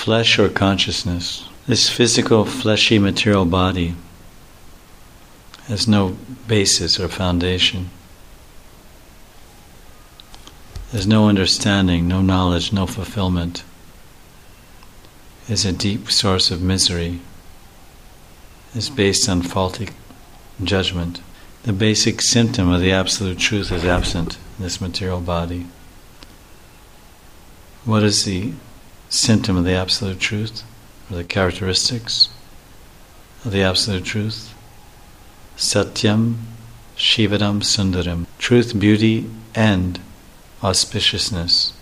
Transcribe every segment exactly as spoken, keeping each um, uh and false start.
flesh or consciousness? This physical, fleshy, material body has no basis or foundation. There's no understanding, no knowledge, no fulfillment. It's a deep source of misery. It's based on faulty judgment. The basic symptom of the Absolute Truth is absent in this material body. What is the symptom of the Absolute Truth, or the characteristics of the Absolute Truth? Satyam, Shivaram, Sundaram. Truth, beauty, and auspiciousness.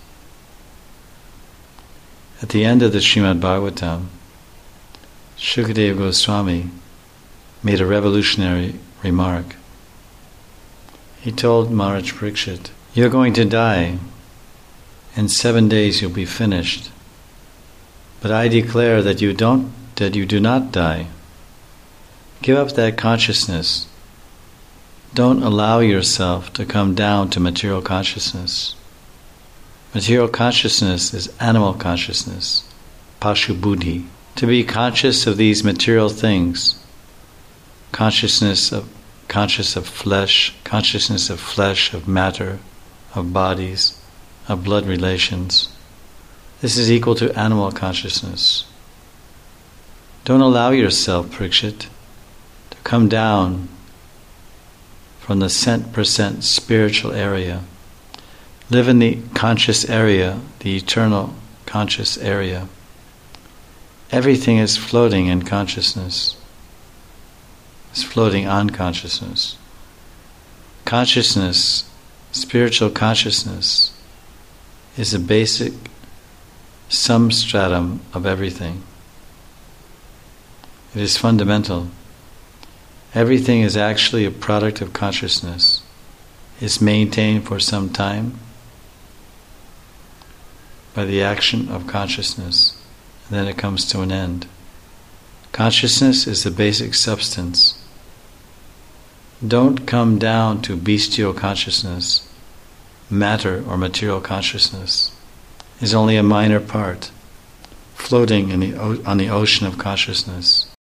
At the end of the Srimad Bhagavatam, Shukadeva Goswami made a revolutionary remark. He told Maharaj Parikshit, "You're going to die. In seven days you'll be finished. But I declare that you don't, that you do not die. Give up that consciousness. Don't allow yourself to come down to material consciousness. Material consciousness is animal consciousness, Pashu Buddhi. To be conscious of these material things, consciousness of conscious of flesh, consciousness of flesh, of matter, of bodies, of blood relations. This is equal to animal consciousness. Don't allow yourself, Parikshit, to come down from the cent percent spiritual area. Live in the conscious area, the eternal conscious area. Everything is floating in consciousness. It's floating on consciousness. Consciousness, spiritual consciousness, is a basic substratum of everything. It is fundamental. Everything is actually a product of consciousness. It's maintained for some time by the action of consciousness, and then it comes to an end. Consciousness is the basic substance. Don't come down to bestial consciousness. Matter or material consciousness is only a minor part, floating in the o- on the ocean of consciousness.